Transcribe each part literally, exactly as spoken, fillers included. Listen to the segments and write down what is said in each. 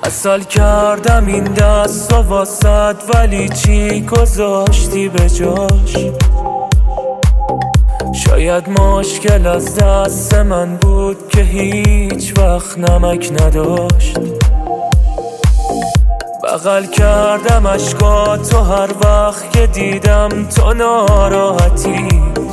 اصل کردم این دست و واسد، ولی چی گذاشتی به جاش؟ شاید مشکل از دست من بود که هیچ وقت نمک نداشت. بغل کردم اشکاتو هر وقت که دیدم تو ناراحتی،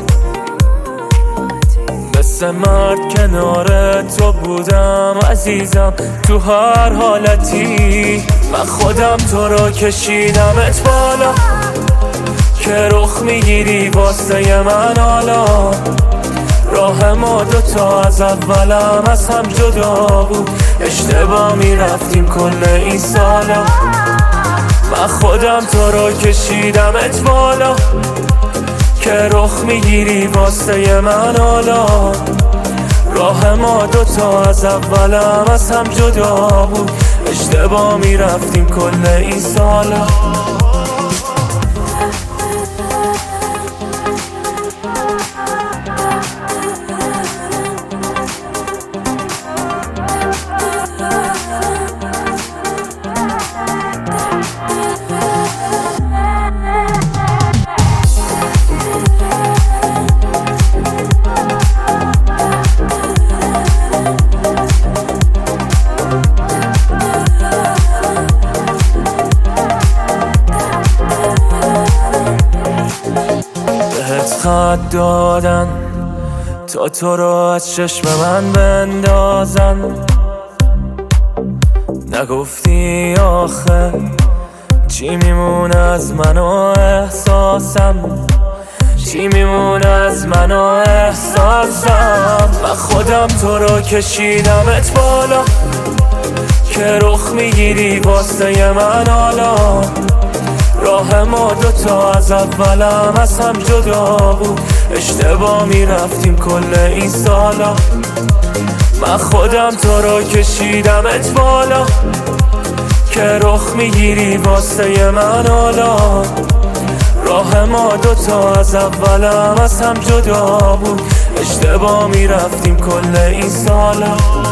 مثل مرد کنار تو بودم عزیزم تو هر حالتی. من خودم تو رو کشیدمت بالا که رخ میگیری واسه من حالا. راه ما دوتا از اولم از هم جدا بود، اشتباه میرفتیم کل این سالا. من خودم تو رو کشیدمت بالا که رخ میگیری واسه من حالا. راه ما دوتا از اولم از هم جدا بود، اشتباه میرفتیم کل این سالا. خط دادن تا تو رو از چشم من بندازن، نگفتی آخه چی میمونه از من و احساسم، چی میمونه از من و احساسم. من خودم تو رو کشیدمت بالا که رخ میگیری واسه من حالا. راه ما دوتا از اولم از هم جدا بود، اشتباه میرفتیم کل این سالا. من خودم تو رو کشیدمت بالا که رخ میگیری واسه من حالا. راه ما دوتا از اولم از هم جدا بود، اشتباه میرفتیم کل این سالا.